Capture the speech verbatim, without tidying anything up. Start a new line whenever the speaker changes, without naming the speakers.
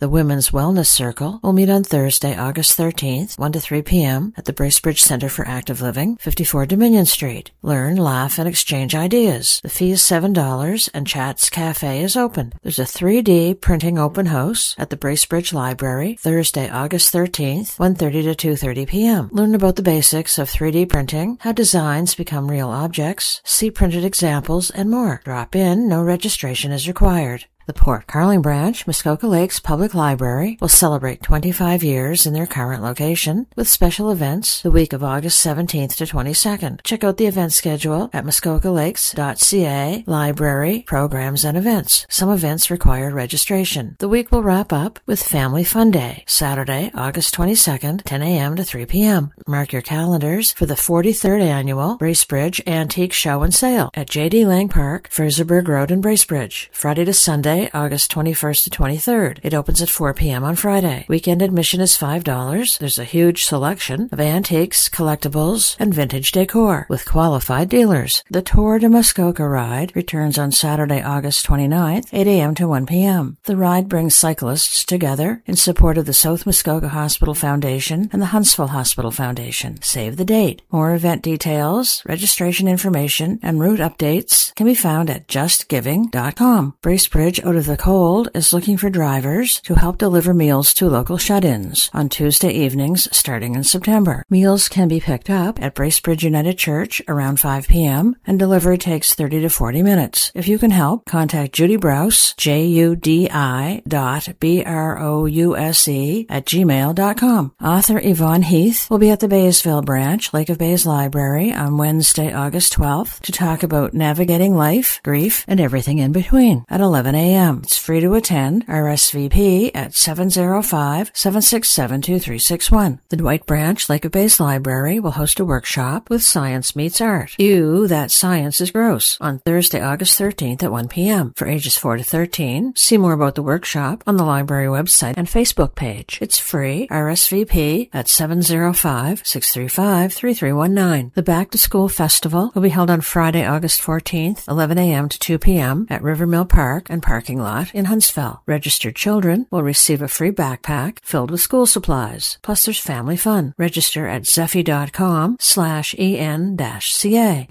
The Women's Wellness Circle will meet on Thursday, August thirteenth, one to three p.m. at the Bracebridge Center for Active Living, fifty-four Dominion Street. Learn, laugh, and exchange ideas. The fee is seven dollars and Chats Cafe is open. There's a three D printing open house at the Bracebridge Library, Thursday, August thirteenth, one thirty to two thirty p.m. Learn about the basics of three D printing, how designs become real objects, see printed examples, and more. Drop in, no registration is required. The Port Carling branch, Muskoka Lakes Public Library, will celebrate twenty-five years in their current location with special events the week of August seventeenth to twenty-second. Check out the event schedule at muskoka lakes dot c a, Library, Programs and Events. Some events require registration. The week will wrap up with Family Fun Day, Saturday, August twenty-second, ten a.m. to three p.m. Mark your calendars for the forty-third Annual Bracebridge Antique Show and Sale at J D Lang Park, Furserburg Road in Bracebridge, Friday to Sunday, August twenty-first to twenty-third. It opens at four p.m. on Friday. Weekend admission is five dollars. There's a huge selection of antiques, collectibles, and vintage decor with qualified dealers. The Tour de Muskoka ride returns on Saturday, August twenty-ninth, eight a.m. to one p.m. The ride brings cyclists together in support of the South Muskoka Hospital Foundation and the Huntsville Hospital Foundation. Save the date. More event details, registration information, and route updates can be found at just giving dot com. Bracebridge Out of the Cold is looking for drivers to help deliver meals to local shut-ins on Tuesday evenings starting in September. Meals can be picked up at Bracebridge United Church around five p.m. and delivery takes thirty to forty minutes. If you can help, contact Judy Brous, J U D I dot B R O U S E at gmail dot com. Author Yvonne Heath will be at the Baysville branch, Lake of Bays Library on Wednesday, August twelfth to talk about navigating life, grief, and everything in between at eleven a.m. It's free to attend. R S V P at seven zero five, seven six seven, two three six one. The Dwight Branch Lake of Bays Library will host a workshop with Science Meets Art. Ew, that science is gross on Thursday, August thirteenth at one p.m. for ages four to thirteen. See more about the workshop on the library website and Facebook page. It's free. R S V P at seven zero five, six three five, three three one nine. The Back to School Festival will be held on Friday, August fourteenth, eleven a.m. to two p.m. at Rivermill Park and Parking Lot in Huntsville. Registered children will receive a free backpack filled with school supplies. Plus there's family fun. Register at zeffy dot com slash en dash ca.